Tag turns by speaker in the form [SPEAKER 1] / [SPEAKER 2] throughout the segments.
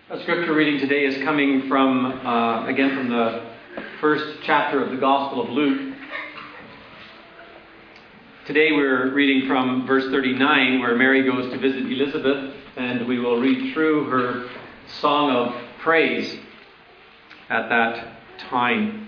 [SPEAKER 1] Our scripture reading today is coming from the first chapter of the Gospel of Luke. Today we're reading from verse 39, where Mary goes to visit Elizabeth, and we will read through her song of praise at that time.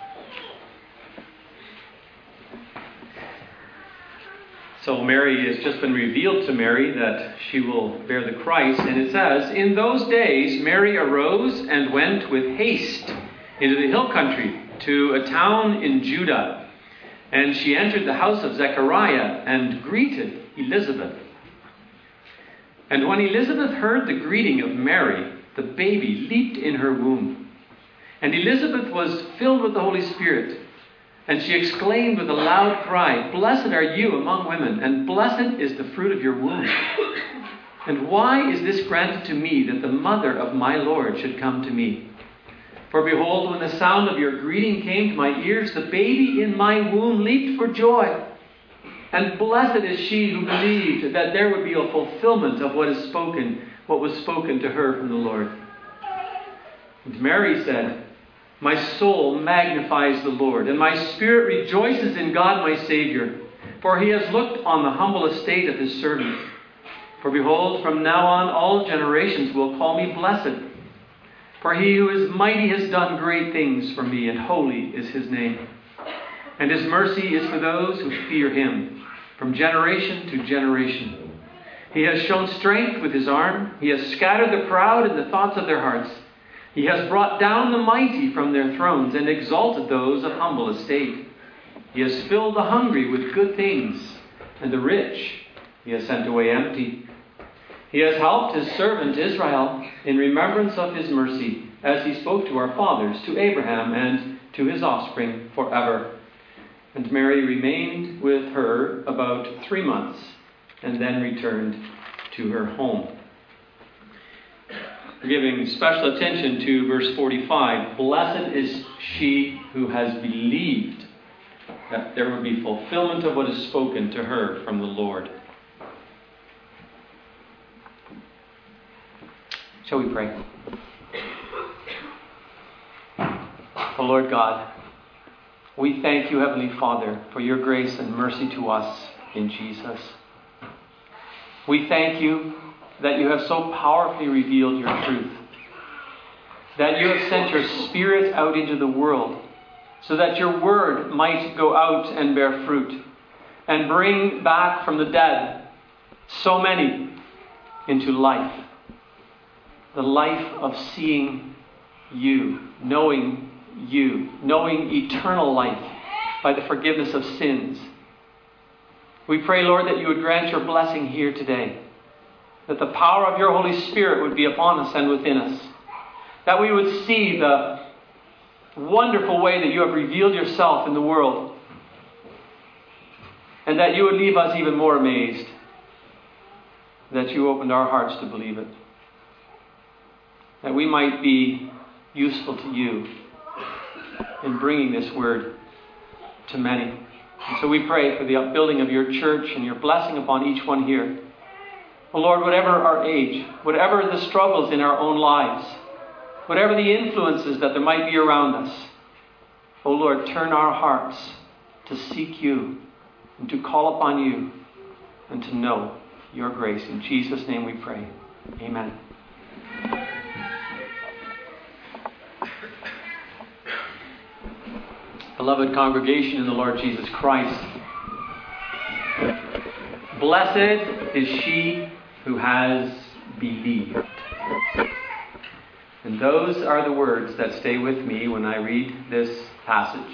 [SPEAKER 1] So Mary, has just been revealed to Mary that she will bear the Christ. And it says, "In those days Mary arose and went with haste into the hill country to a town in Judah. And she entered the house of Zechariah and greeted Elizabeth. And when Elizabeth heard the greeting of Mary, the baby leaped in her womb. And Elizabeth was filled with the Holy Spirit. And she exclaimed with a loud cry, 'Blessed are you among women, and blessed is the fruit of your womb. And why is this granted to me, that the mother of my Lord should come to me? For behold, when the sound of your greeting came to my ears, the baby in my womb leaped for joy. And blessed is she who believed that there would be a fulfillment of what was spoken to her from the Lord.' And Mary said, 'My soul magnifies the Lord, and my spirit rejoices in God my Savior, for he has looked on the humble estate of his servant. For behold, from now on all generations will call me blessed. For he who is mighty has done great things for me, and holy is his name. And his mercy is for those who fear him, from generation to generation. He has shown strength with his arm. He has scattered the proud in the thoughts of their hearts. He has brought down the mighty from their thrones and exalted those of humble estate. He has filled the hungry with good things, and the rich he has sent away empty. He has helped his servant Israel in remembrance of his mercy, as he spoke to our fathers, to Abraham, and to his offspring forever.' And Mary remained with her about 3 months, and then returned to her home." We're giving special attention to verse 45. Blessed is she who has believed that there will be fulfillment of what is spoken to her from the Lord. Shall we pray? O Lord God, we thank you, Heavenly Father, for your grace and mercy to us in Jesus. We thank you that you have so powerfully revealed your truth, that you have sent your Spirit out into the world so that your word might go out and bear fruit and bring back from the dead so many into life, the life of seeing you, knowing eternal life by the forgiveness of sins. We pray, Lord, that you would grant your blessing here today, that the power of your Holy Spirit would be upon us and within us, that we would see the wonderful way that you have revealed yourself in the world, and that you would leave us even more amazed that you opened our hearts to believe it, that we might be useful to you in bringing this word to many. And so we pray for the upbuilding of your church and your blessing upon each one here. Oh Lord, whatever our age, whatever the struggles in our own lives, whatever the influences that there might be around us, oh Lord, turn our hearts to seek you and to call upon you and to know your grace. In Jesus' name we pray. Amen. Beloved congregation in the Lord Jesus Christ, blessed is she who has believed. And those are the words that stay with me when I read this passage.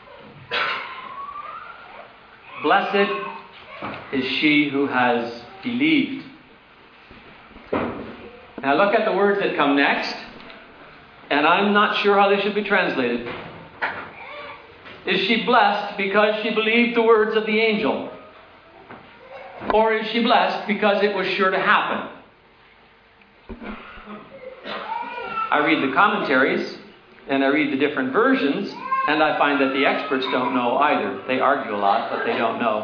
[SPEAKER 1] Blessed is she who has believed. Now look at the words that come next, and I'm not sure how they should be translated. Is she blessed because she believed the words of the angel? Or is she blessed because it was sure to happen? I read the commentaries and I read the different versions, and I find that the experts don't know either. They argue a lot, but they don't know.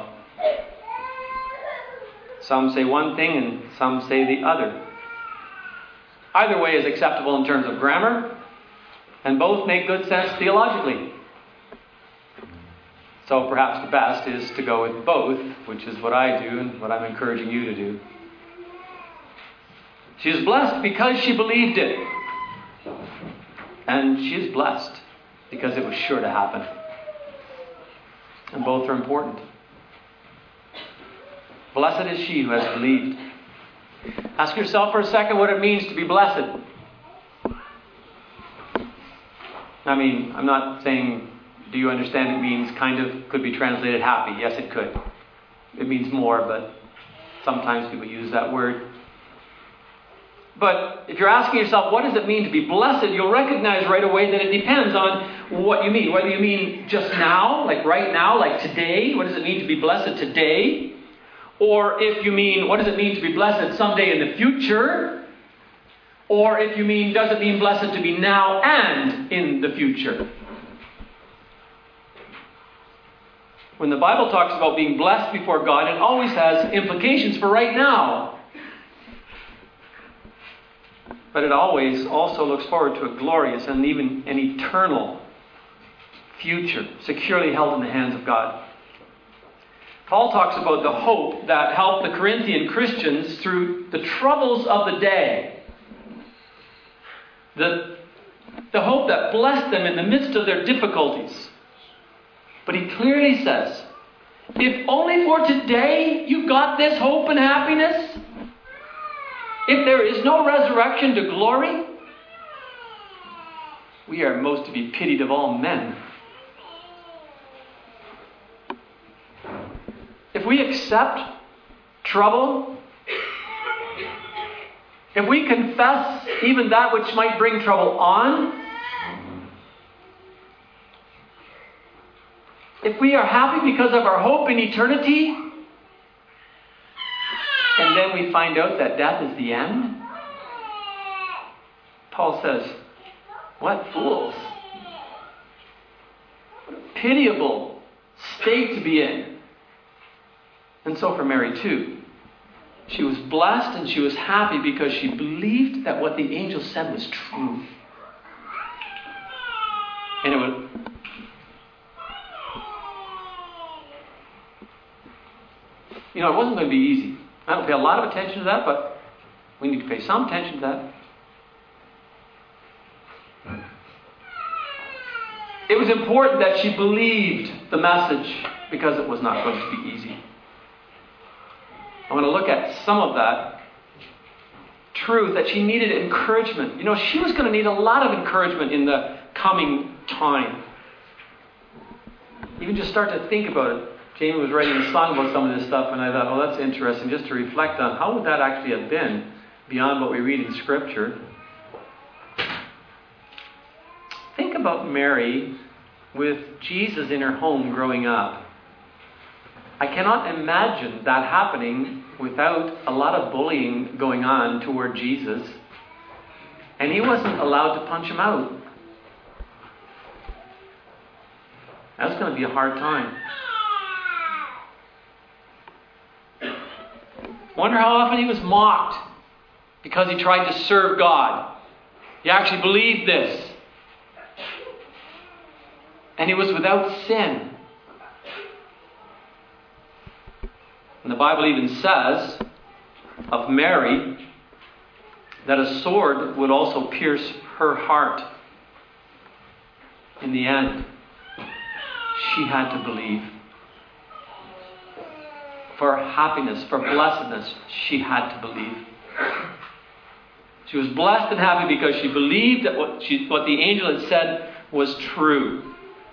[SPEAKER 1] Some say one thing and some say the other. Either way is acceptable in terms of grammar, and both make good sense theologically. So perhaps the best is to go with both, which is what I do and what I'm encouraging you to do. She is blessed because she believed it. And she is blessed because it was sure to happen. And both are important. Blessed is she who has believed. Ask yourself for a second what it means to be blessed. I mean, I'm not saying, do you understand it means kind of, could be translated happy. Yes, it could. It means more, but sometimes people use that word. But if you're asking yourself, what does it mean to be blessed? You'll recognize right away that it depends on what you mean. Whether you mean just now, like right now, like today. What does it mean to be blessed today? Or if you mean, what does it mean to be blessed someday in the future? Or if you mean, does it mean blessed to be now and in the future? When the Bible talks about being blessed before God, it always has implications for right now. But it always also looks forward to a glorious and even an eternal future, securely held in the hands of God. Paul talks about the hope that helped the Corinthian Christians through the troubles of the day. The hope that blessed them in the midst of their difficulties. But he clearly says, if only for today you got this hope and happiness, if there is no resurrection to glory, we are most to be pitied of all men. If we accept trouble, if we confess even that which might bring trouble on, if we are happy because of our hope in eternity, and then we find out that death is the end, Paul says, what fools. What a pitiable state to be in. And so for Mary too. She was blessed and she was happy because she believed that what the angel said was true. And it would... You know, it wasn't going to be easy. I don't pay a lot of attention to that, but we need to pay some attention to that. It was important that she believed the message because it was not going to be easy. I want to look at some of that truth, that she needed encouragement. You know, she was going to need a lot of encouragement in the coming time. Even just start to think about it. Jamie was writing a song about some of this stuff, and I thought, well, that's interesting, just to reflect on how would that actually have been beyond what we read in Scripture. Think about Mary with Jesus in her home growing up. I cannot imagine that happening without a lot of bullying going on toward Jesus, and he wasn't allowed to punch him out. That was going to be a hard time. Wonder how often he was mocked because he tried to serve God. He actually believed this. And he was without sin. And the Bible even says of Mary that a sword would also pierce her heart. In the end, she had to believe. For happiness, for blessedness, she had to believe. She was blessed and happy because she believed that what the angel had said was true.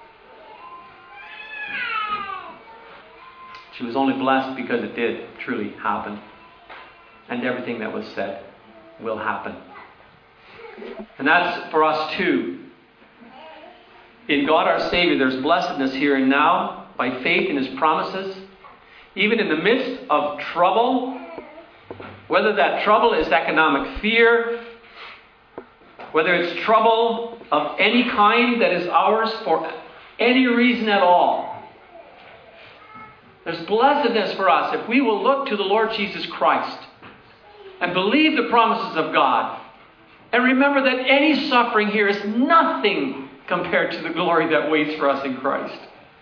[SPEAKER 1] She was only blessed because it did truly happen. And everything that was said will happen. And that's for us too. In God our Savior, there's blessedness here and now by faith in His promises. Even in the midst of trouble, whether that trouble is economic fear, whether it's trouble of any kind that is ours for any reason at all, there's blessedness for us if we will look to the Lord Jesus Christ and believe the promises of God And remember that any suffering here is nothing compared to the glory that waits for us in Christ.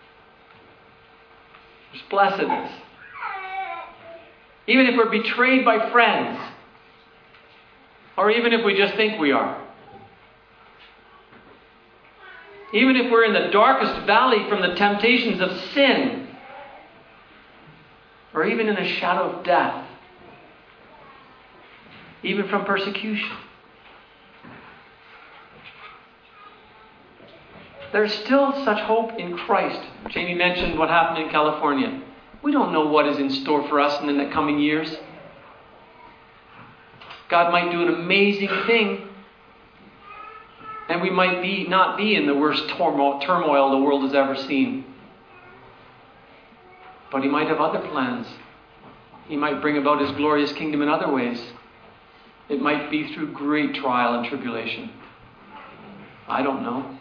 [SPEAKER 1] There's blessedness. Even if we're betrayed by friends, or even if we just think we are. Even if we're in the darkest valley from the temptations of sin, or even in the shadow of death, even from persecution. There's still such hope in Christ. Jamie mentioned what happened in California. We don't know what is in store for us in the coming years. God might do an amazing thing, and we might not be in the worst turmoil the world has ever seen. But He might have other plans. He might bring about His glorious kingdom in other ways. It might be through great trial and tribulation. I don't know.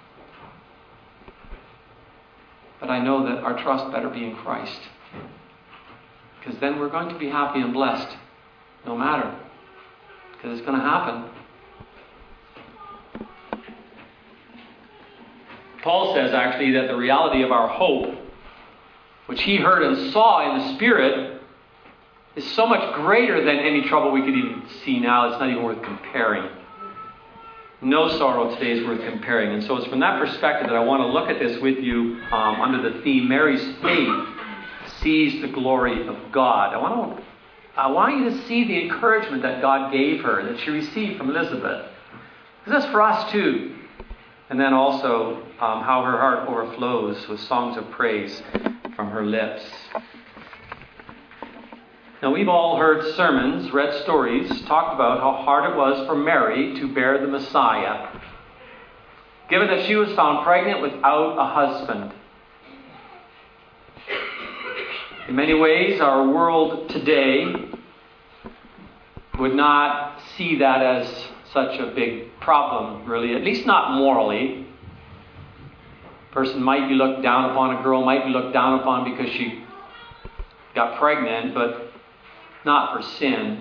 [SPEAKER 1] But I know that our trust better be in Christ. Because then we're going to be happy and blessed, no matter. Because it's going to happen. Paul says actually that the reality of our hope, which he heard and saw in the Spirit, is so much greater than any trouble we could even see now. It's not even worth comparing. No sorrow today is worth comparing. And so it's from that perspective that I want to look at this with you under the theme, Mary's faith sees the glory of God. I want you to see the encouragement that God gave her, that she received from Elizabeth. Because that's for us too. And then also how her heart overflows with songs of praise from her lips. Now, we've all heard sermons, read stories, talked about how hard it was for Mary to bear the Messiah, given that she was found pregnant without a husband. In many ways, our world today would not see that as such a big problem, really, at least not morally. A person might be looked down upon, a girl might be looked down upon because she got pregnant, but not for sin.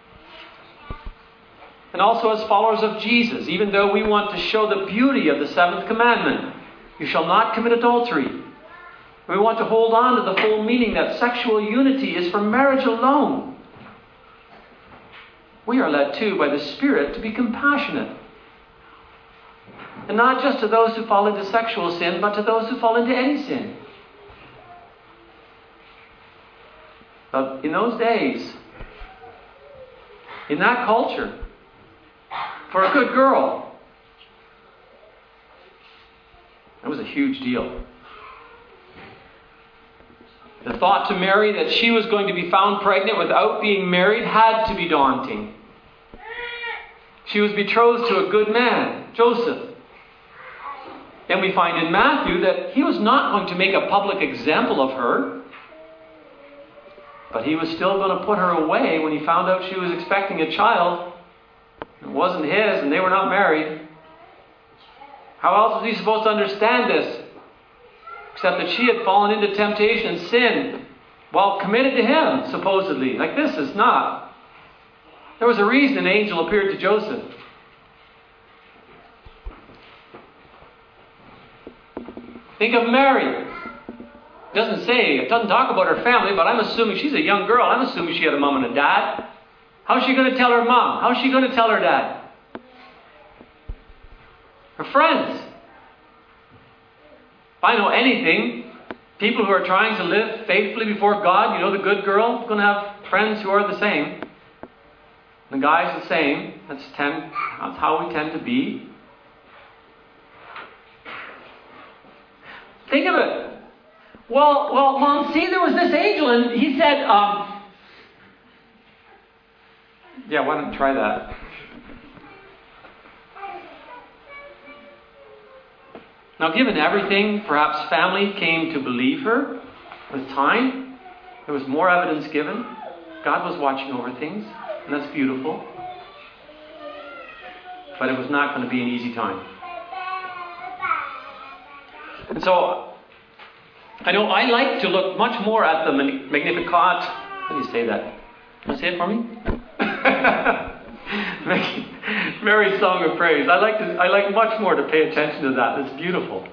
[SPEAKER 1] And also as followers of Jesus, even though we want to show the beauty of the seventh commandment, you shall not commit adultery. We want to hold on to the full meaning that sexual unity is for marriage alone. We are led too by the Spirit to be compassionate. And not just to those who fall into sexual sin, but to those who fall into any sin. But in those days, in that culture, for a good girl, that was a huge deal. The thought to Mary that she was going to be found pregnant without being married had to be daunting. She was betrothed to a good man, Joseph. And we find in Matthew that he was not going to make a public example of her. But he was still going to put her away when he found out she was expecting a child. It wasn't his, and they were not married. How else was he supposed to understand this? Except that she had fallen into temptation and sin while committed to him, supposedly. Like this is not. There was a reason an angel appeared to Joseph. Think of Mary. It doesn't talk about her family, but I'm assuming she's a young girl. I'm assuming she had a mom and a dad. How's she going to tell her mom? How's she going to tell her dad? Her friends. If I know anything, people who are trying to live faithfully before God, the good girl, is going to have friends who are the same. The guy's the same. That's how we tend to be. Think of it. Well, Mom, see, there was this angel, and he said, yeah, why don't you try that? Now, given everything, perhaps family came to believe her with time. There was more evidence given. God was watching over things, and that's beautiful. But it was not going to be an easy time. And so, I know I like to look much more at the Magnificat. How do you say that? Can you say it for me? Mary's song of praise. I like much more to pay attention to that. It's beautiful.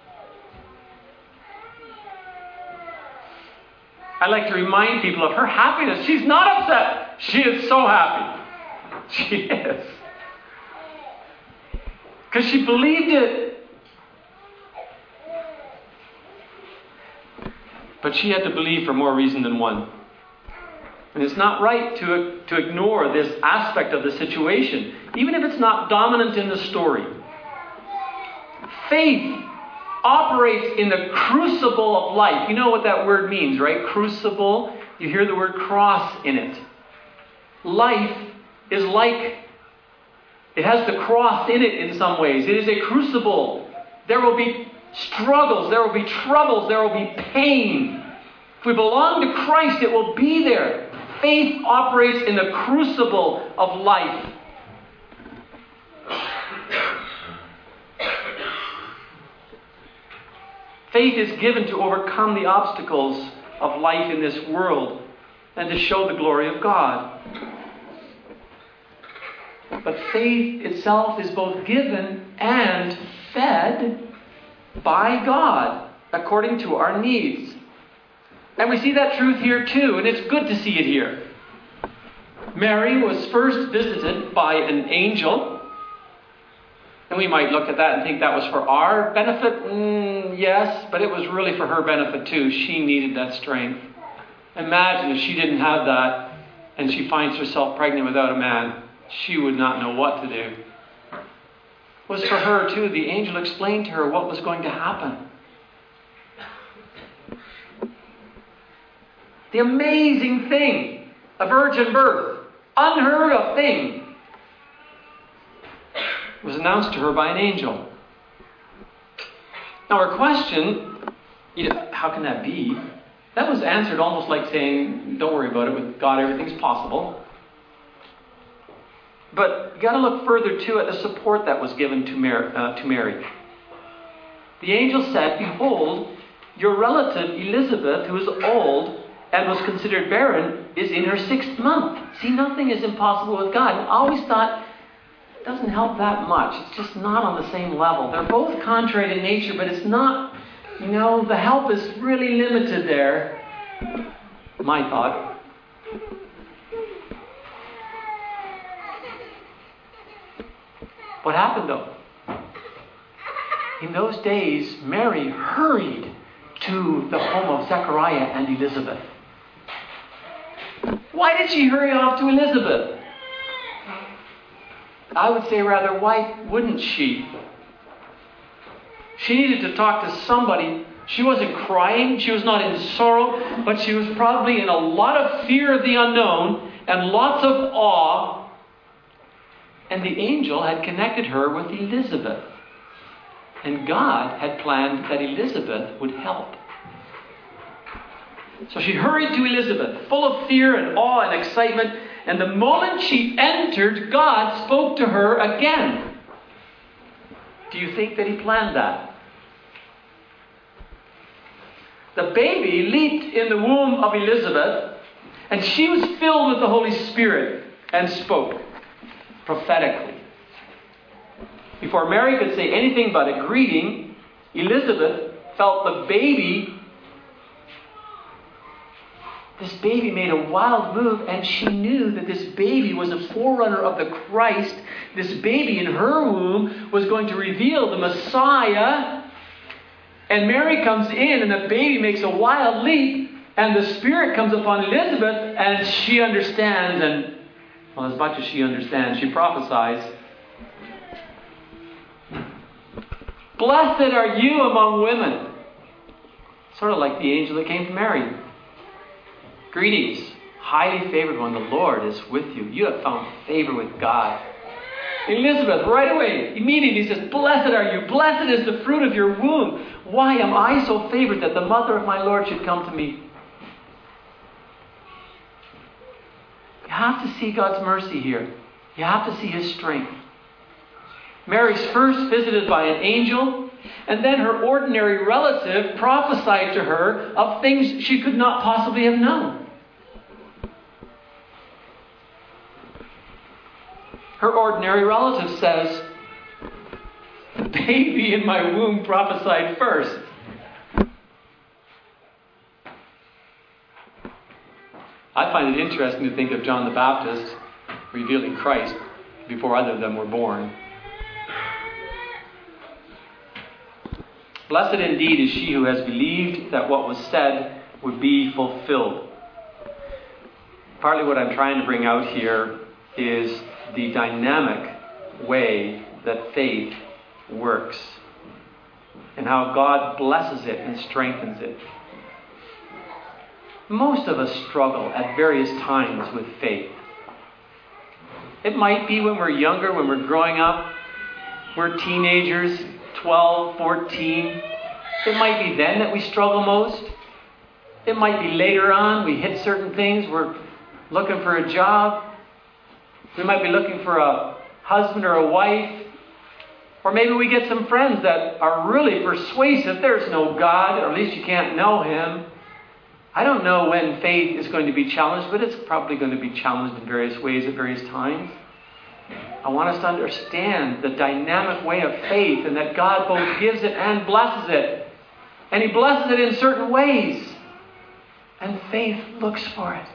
[SPEAKER 1] I like to remind people of her happiness. She's not upset. She is so happy. She is. Because she believed it. But she had to believe for more reason than one. And it's not right to ignore this aspect of the situation, even if it's not dominant in the story. Faith operates in the crucible of life. You know what that word means, right? Crucible. You hear the word cross in it. Life is like, it has the cross in it in some ways. It is a crucible. There will be struggles, there will be troubles, there will be pain. If we belong to Christ, it will be there. Faith operates in the crucible of life. Faith is given to overcome the obstacles of life in this world and to show the glory of God. But faith itself is both given and fed by God according to our needs. And we see that truth here too, and it's good to see it here. Mary was first visited by an angel. And we might look at that and think that was for our benefit. Yes, but it was really for her benefit too. She needed that strength. Imagine if she didn't have that and she finds herself pregnant without a man. She would not know what to do. It was for her too. The angel explained to her what was going to happen. The amazing thing, a virgin birth, unheard of thing, was announced to her by an angel. Now her question, how can that be? That was answered almost like saying, don't worry about it, with God everything's possible. But you got to look further too at the support that was given to Mary. The angel said, behold, your relative Elizabeth, who is old and was considered barren, is in her 6th month. See, nothing is impossible with God. I always thought, it doesn't help that much. It's just not on the same level. They're both contrary to nature, but it's not, the help is really limited there. My thought. What happened though? In those days, Mary hurried to the home of Zechariah and Elizabeth. Why did she hurry off to Elizabeth? I would say rather, why wouldn't she? She needed to talk to somebody. She wasn't crying. She was not in sorrow. But she was probably in a lot of fear of the unknown and lots of awe. And the angel had connected her with Elizabeth. And God had planned that Elizabeth would help. So she hurried to Elizabeth, full of fear and awe and excitement. And the moment she entered, God spoke to her again. Do you think that He planned that? The baby leaped in the womb of Elizabeth, and she was filled with the Holy Spirit and spoke prophetically. Before Mary could say anything but a greeting, Elizabeth felt the baby. This baby made a wild move, and she knew that this baby was a forerunner of the Christ. This baby in her womb was going to reveal the Messiah. And Mary comes in, and the baby makes a wild leap, and the Spirit comes upon Elizabeth, and she understands, and as much as she understands, she prophesies. Blessed are you among women. Sort of like the angel that came to Mary. Greetings, highly favored one, the Lord is with you. You have found favor with God. Elizabeth, right away, immediately says, blessed are you. Blessed is the fruit of your womb. Why am I so favored that the mother of my Lord should come to me? You have to see God's mercy here. You have to see His strength. Mary's first visited by an angel, and then her ordinary relative prophesied to her of things she could not possibly have known. Her ordinary relative says, the baby in my womb prophesied first. I find it interesting to think of John the Baptist revealing Christ before either of them were born. Blessed indeed is she who has believed that what was said would be fulfilled. Partly what I'm trying to bring out here is the dynamic way that faith works and how God blesses it and strengthens it. Most of us struggle at various times with faith. It might be when we're younger, when we're growing up, we're teenagers, 12, 14. It might be then that we struggle most. It might be later on, we hit certain things, we're looking for a job. We might be looking for a husband or a wife. Or maybe we get some friends that are really persuasive. There's no God, or at least you can't know Him. I don't know when faith is going to be challenged, but it's probably going to be challenged in various ways at various times. I want us to understand the dynamic way of faith and that God both gives it and blesses it. And He blesses it in certain ways. And faith looks for it.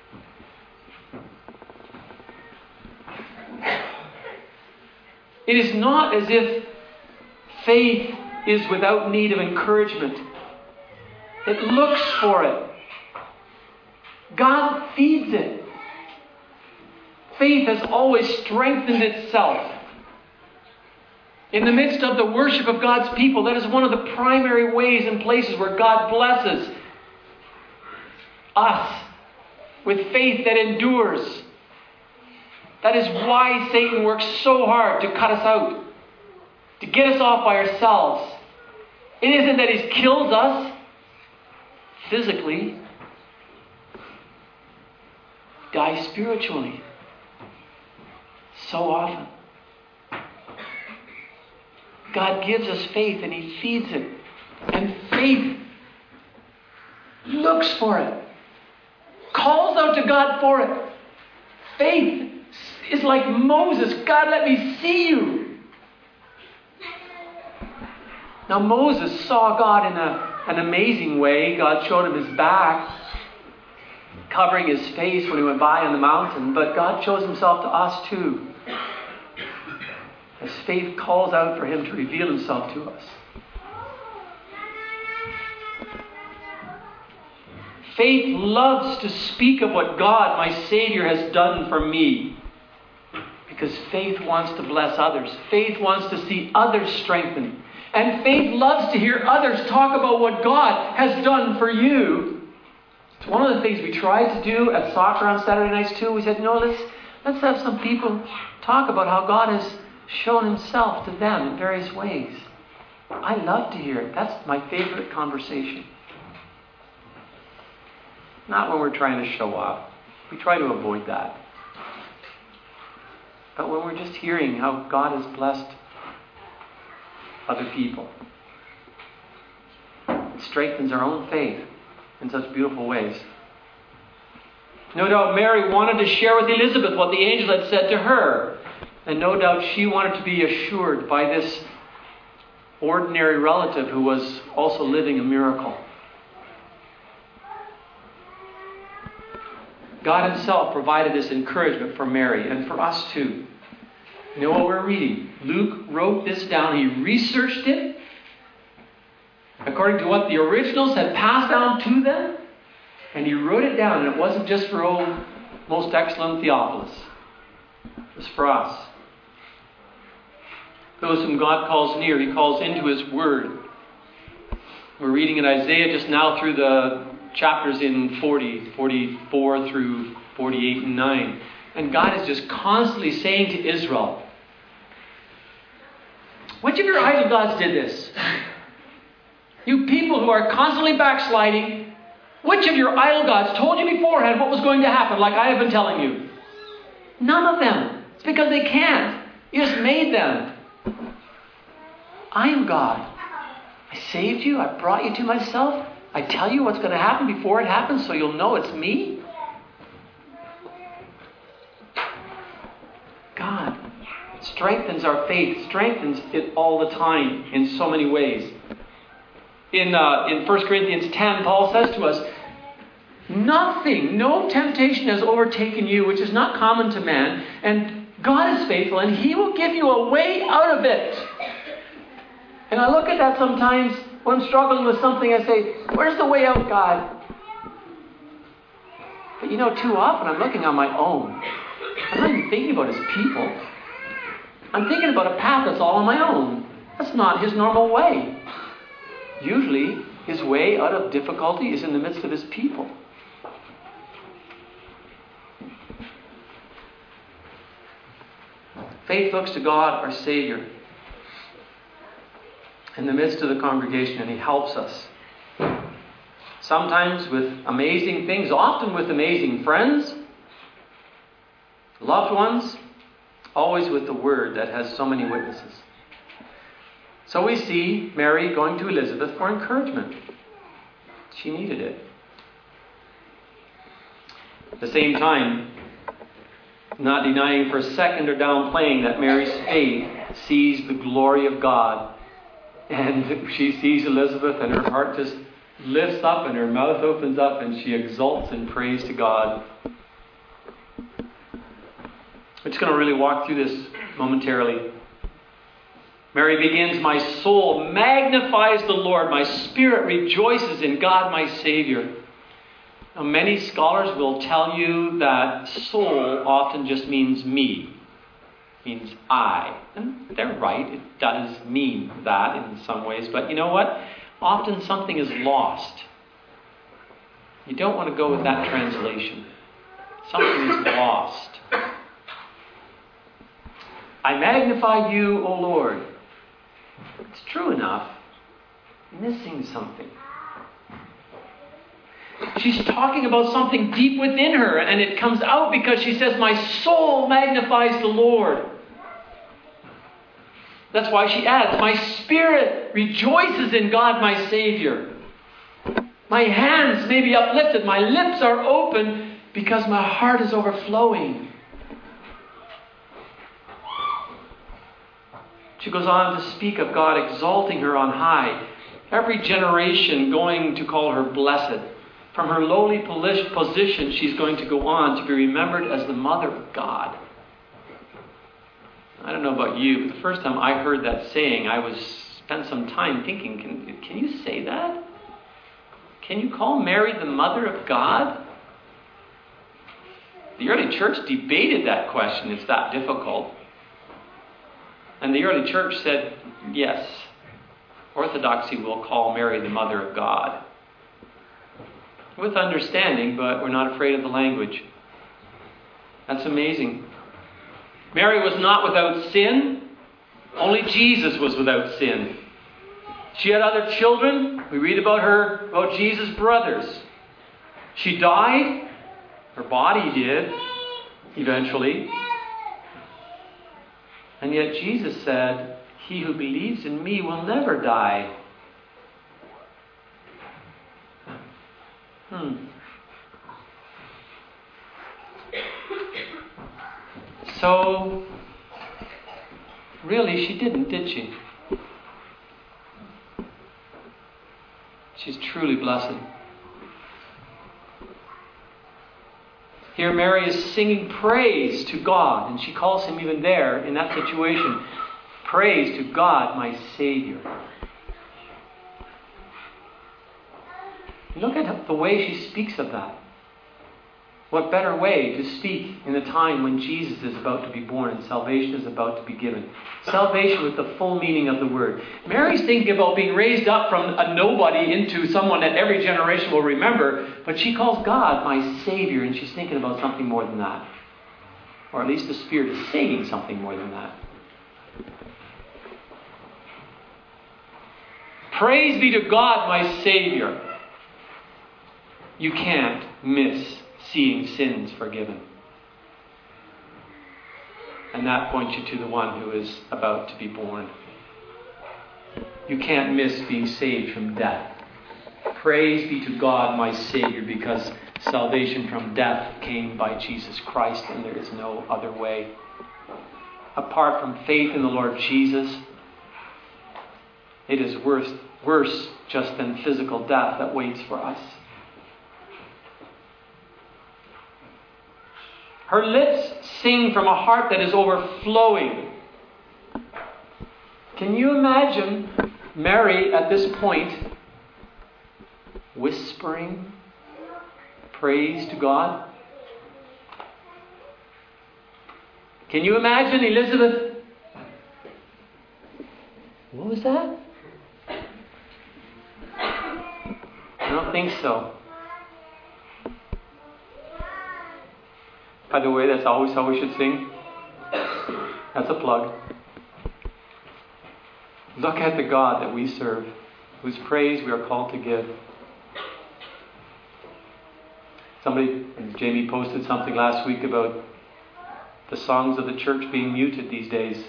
[SPEAKER 1] It is not as if faith is without need of encouragement. It looks for it. God feeds it. Faith has always strengthened itself. In the midst of the worship of God's people, that is one of the primary ways and places where God blesses us with faith that endures. That is why Satan works so hard to cut us out, to get us off by ourselves. It isn't that he kills us physically, die spiritually. So often. God gives us faith and He feeds it. And faith looks for it. Calls out to God for it. Faith is like Moses. God, let me see you. Now Moses saw God in an amazing way. God showed him his back, covering his face when he went by on the mountain. But God shows Himself to us too, as faith calls out for Him to reveal Himself to us. Faith loves to speak of what God, my Savior, has done for me. Because faith wants to bless others. Faith wants to see others strengthened. And faith loves to hear others talk about what God has done for you. It's one of the things we tried to do at soccer on Saturday nights too. We said, let's have some people talk about how God has shown Himself to them in various ways. I love to hear it. That's my favorite conversation. Not when we're trying to show off. We try to avoid that. But when we're just hearing how God has blessed other people, it strengthens our own faith in such beautiful ways. No doubt Mary wanted to share with Elizabeth what the angel had said to her. And no doubt she wanted to be assured by this ordinary relative who was also living a miracle. God Himself provided this encouragement for Mary and for us too. You know what we're reading? Luke wrote this down. He researched it according to what the originals had passed down to them. And he wrote it down. And it wasn't just for old, most excellent Theophilus. It was for us. Those whom God calls near, He calls into His Word. We're reading in Isaiah just now through the chapters in 40, 44 through 48 and 9. And God is just constantly saying to Israel, which of your idol gods did this? You people who are constantly backsliding, which of your idol gods told you beforehand what was going to happen, like I have been telling you? None of them. It's because they can't. You just made them. I am God. I saved you. I brought you to myself. I tell you what's going to happen before it happens so you'll know it's me. God strengthens our faith, strengthens it all the time in so many ways. In 1 Corinthians 10, Paul says to us, nothing, no temptation has overtaken you, which is not common to man, and God is faithful, and He will give you a way out of it. And I look at that sometimes when I'm struggling with something, I say, where's the way out, God? But too often I'm looking on my own. I'm not even thinking about His people. I'm thinking about a path that's all on my own. That's not His normal way. Usually, His way out of difficulty is in the midst of His people. Faith looks to God, our Savior, in the midst of the congregation, and He helps us. Sometimes with amazing things, often with amazing friends, loved ones, always with the Word that has so many witnesses. So we see Mary going to Elizabeth for encouragement. She needed it. At the same time, not denying for a second or downplaying that Mary's faith sees the glory of God. And she sees Elizabeth and her heart just lifts up and her mouth opens up and she exults in praise to God. We're just going to really walk through this momentarily. Mary begins, my soul magnifies the Lord. My spirit rejoices in God my Savior. Now, many scholars will tell you that soul often just means me. Means I. And they're right. It does mean that in some ways. But you know what? Often something is lost. You don't want to go with that translation. Something is lost. I magnify you, O Lord. It's true enough. Missing something. She's talking about something deep within her, and it comes out because she says, my soul magnifies the Lord. That's why she adds, my spirit rejoices in God my Savior. My hands may be uplifted, my lips are open because my heart is overflowing. She goes on to speak of God exalting her on high. Every generation going to call her blessed. From her lowly position, she's going to go on to be remembered as the mother of God. I don't know about you, but the first time I heard that saying, I spent some time thinking, can you say that? Can you call Mary the mother of God? The early church debated that question. It's that difficult. And the early church said, yes, Orthodoxy will call Mary the mother of God. With understanding, but we're not afraid of the language. That's amazing. Mary was not without sin. Only Jesus was without sin. She had other children. We read about Jesus' brothers. She died. Her body did, eventually. And yet Jesus said, he who believes in me will never die. So, really, she didn't, did she? She's truly blessed. Here Mary is singing praise to God, and she calls him even there, in that situation, praise to God, my Savior. Look at the way she speaks of that. What better way to speak in the time when Jesus is about to be born and salvation is about to be given? Salvation with the full meaning of the word. Mary's thinking about being raised up from a nobody into someone that every generation will remember, but she calls God my Savior, and she's thinking about something more than that. Or at least the Spirit is saying something more than that. Praise be to God, my Savior. You can't miss seeing sins forgiven. And that points you to the one who is about to be born. You can't miss being saved from death. Praise be to God, my Savior, because salvation from death came by Jesus Christ, and there is no other way. apart from faith in the Lord Jesus, it is worse just than physical death that waits for us. Her lips sing from a heart that is overflowing. Can you imagine Mary at this point whispering praise to God? Can you imagine Elizabeth? What was that? I don't think so. By the way, that's always how we should sing. That's a plug. Look at the God that we serve, whose praise we are called to give. Jamie posted something last week about the songs of the church being muted these days.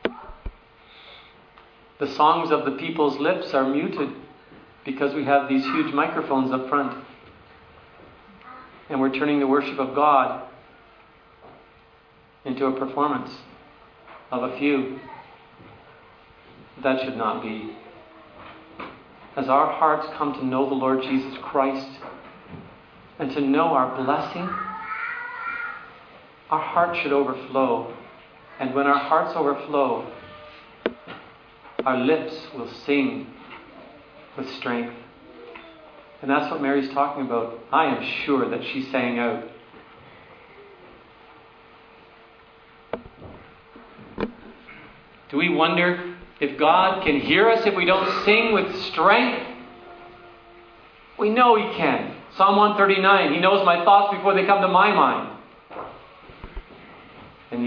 [SPEAKER 1] The songs of the people's lips are muted because we have these huge microphones up front. And we're turning the worship of God into a performance of a few. That should not be. As our hearts come to know the Lord Jesus Christ and to know our blessing, our hearts should overflow. And when our hearts overflow, our lips will sing with strength. And that's what Mary's talking about. I am sure that she sang out. Do we wonder if God can hear us if we don't sing with strength? We know He can. Psalm 139, He knows my thoughts before they come to my mind. And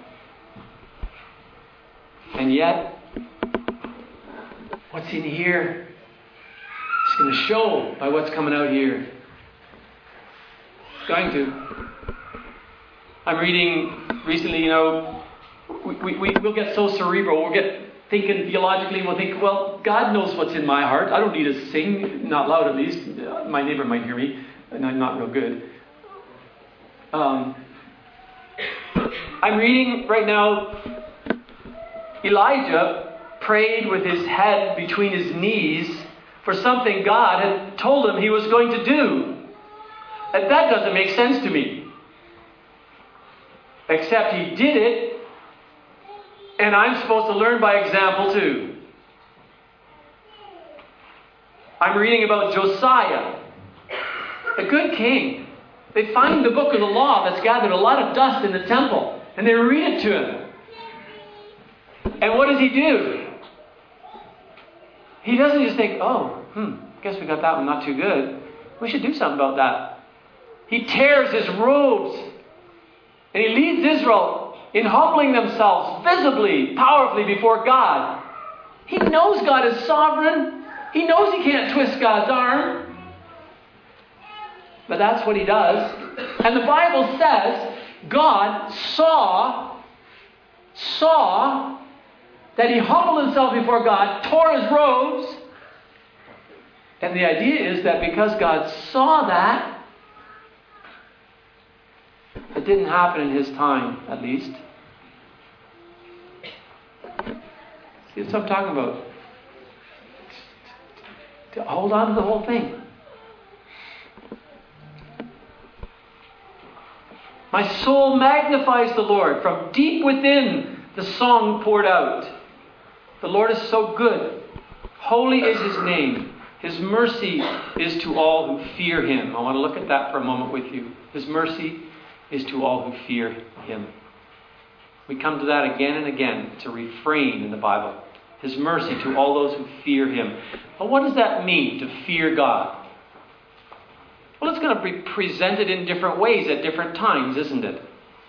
[SPEAKER 1] yet, what's in here? It's going to show by what's coming out here. It's going to. I'm reading recently, we'll get so cerebral. We'll get thinking theologically. We'll think, well, God knows what's in my heart. I don't need to sing, not loud at least. My neighbor might hear me, and I'm not real good. I'm reading right now, Elijah prayed with his head between his knees for something God had told him He was going to do. And that doesn't make sense to me. Except He did it, and I'm supposed to learn by example too. I'm reading about Josiah, a good king. They find the book of the law that's gathered a lot of dust in the temple, and they read it to him. And what does he do? He doesn't just think, guess we got that one not too good. We should do something about that. He tears his robes, and he leads Israel in humbling themselves visibly, powerfully before God. He knows God is sovereign. He knows he can't twist God's arm. But that's what he does. And the Bible says God saw that he humbled himself before God, tore his robes. And the idea is that because God saw that, it didn't happen in his time, at least. See what I'm talking about? To hold on to the whole thing. My soul magnifies the Lord. From deep within, the song poured out. The Lord is so good. Holy is His name. His mercy is to all who fear Him. I want to look at that for a moment with you. His mercy is to all who fear Him. We come to that again and again. It's a refrain in the Bible. His mercy to all those who fear Him. But what does that mean, to fear God? Well, it's going to be presented in different ways at different times, isn't it?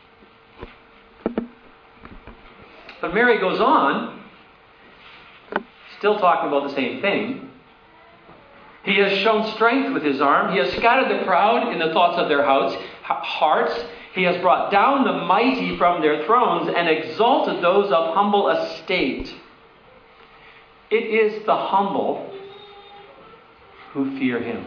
[SPEAKER 1] But Mary goes on, still talking about the same thing. He has shown strength with His arm. He has scattered the proud in the thoughts of their hearts. He has brought down the mighty from their thrones and exalted those of humble estate. It is the humble who fear Him.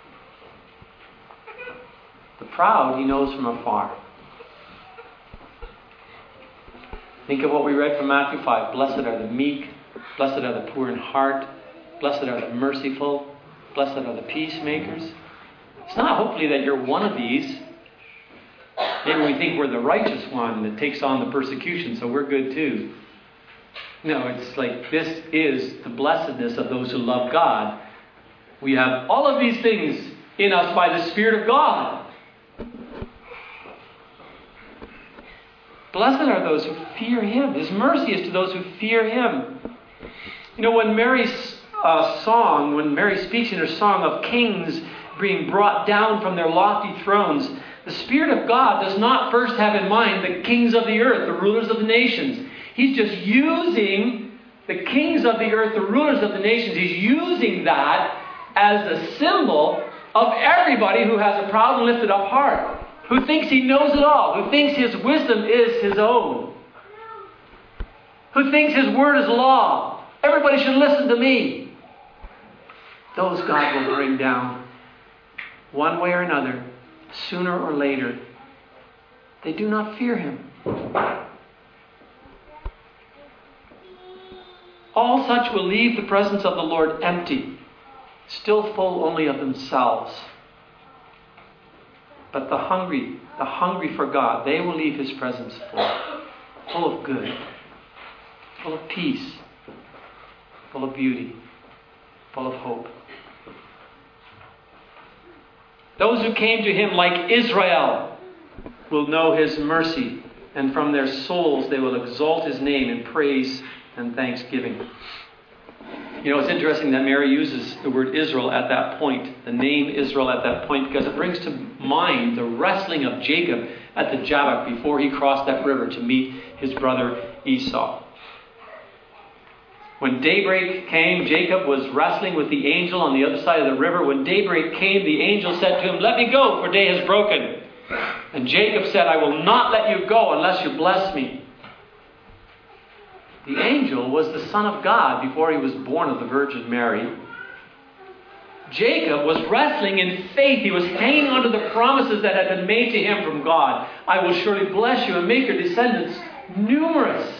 [SPEAKER 1] The proud He knows from afar. Think of what we read from Matthew 5. Blessed are the meek. Blessed are the poor in heart. Blessed are the merciful. Blessed are the peacemakers. It's not hopefully that you're one of these. Maybe we think we're the righteous one that takes on the persecution, so we're good too. No, it's like this is the blessedness of those who love God. We have all of these things in us by the Spirit of God. Blessed are those who fear Him. His mercy is to those who fear Him. You know, when Mary speaks in her song of kings being brought down from their lofty thrones, the Spirit of God does not first have in mind the kings of the earth, the rulers of the nations. He's just using the kings of the earth, the rulers of the nations. He's using that as a symbol of everybody who has a proud and lifted up heart, who thinks he knows it all, who thinks his wisdom is his own, who thinks his word is law. Everybody should listen to me. Those God will bring down one way or another, sooner or later. They do not fear Him. All such will leave the presence of the Lord empty, still full only of themselves. But the hungry for God, they will leave His presence full of good, full of peace, full of beauty, full of hope. Those who came to Him like Israel will know His mercy, and from their souls they will exalt His name in praise and thanksgiving. You know, it's interesting that Mary uses the word Israel at that point, the name Israel at that point, because it brings to mind the wrestling of Jacob at the Jabbok before he crossed that river to meet his brother Esau. When daybreak came, Jacob was wrestling with the angel on the other side of the river. When daybreak came, the angel said to him, "Let me go, for day has broken." And Jacob said, "I will not let you go unless you bless me." The angel was the Son of God before he was born of the Virgin Mary. Jacob was wrestling in faith. He was hanging on to the promises that had been made to him from God. "I will surely bless you and make your descendants numerous."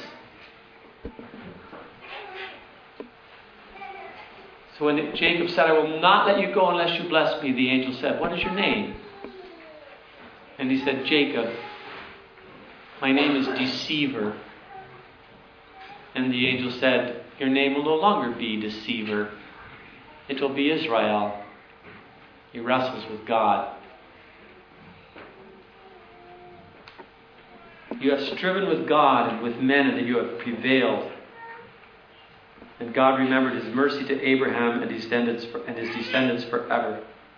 [SPEAKER 1] So when Jacob said, "I will not let you go unless you bless me," the angel said, "What is your name?" And he said, "Jacob. My name is Deceiver." And the angel said, "Your name will no longer be Deceiver. It will be Israel." He wrestles with God. You have striven with God and with men, and that you have prevailed. And God remembered His mercy to Abraham and his descendants forever.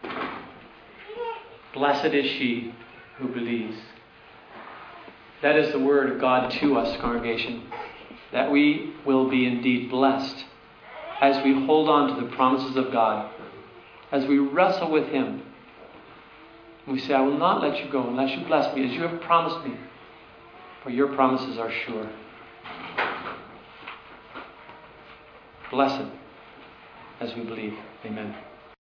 [SPEAKER 1] Blessed is she who believes. That is the word of God to us, congregation. That we will be indeed blessed as we hold on to the promises of God, as we wrestle with Him. We say, "I will not let you go unless you bless me as you have promised me, for your promises are sure." Blessed as we believe. Amen.